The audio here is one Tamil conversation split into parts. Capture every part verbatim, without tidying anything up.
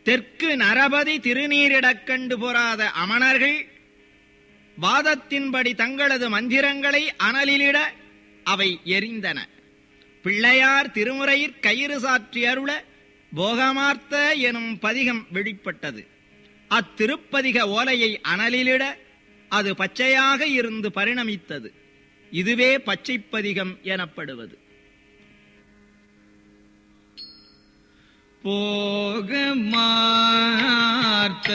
தெற்கு நரபதி திருநீரிடக் கண்டு பொறாத அமணர்கள் வாதத்தின்படி தங்களது மந்திரங்களை அனலிலிட அவை எரிந்தன. பிள்ளையார் திருமுறையிற் கயிறு சாற்றி அருள போகமார்த்த எனும் பதிகம் வெளிப்பட்டது. அத்திருப்பதிக ஓலையை அனலிலிட அது பச்சையாக இருந்து பரிணமித்தது. இதுவே பச்சைப்பதிகம் எனப்படுவது. போகமார்த்த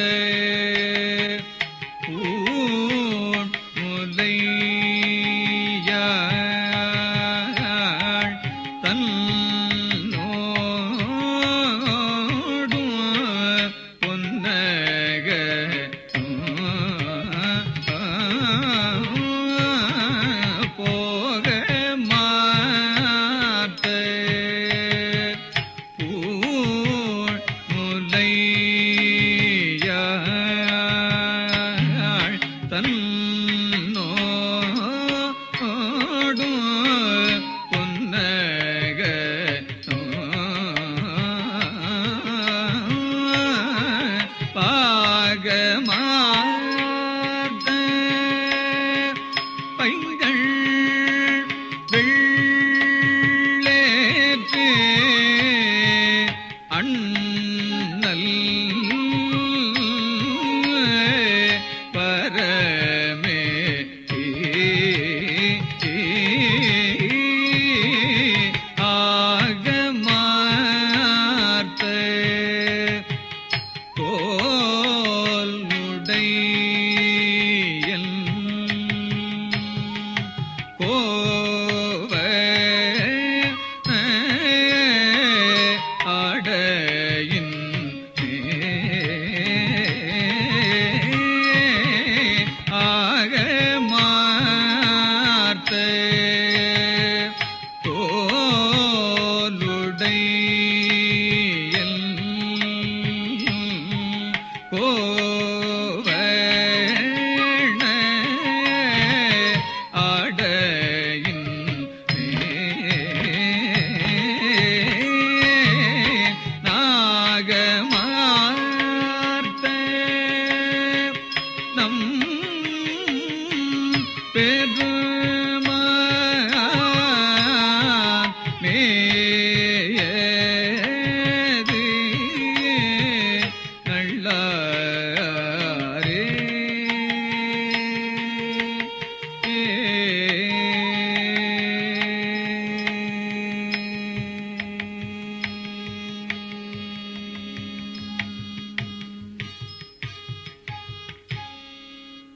அண்ண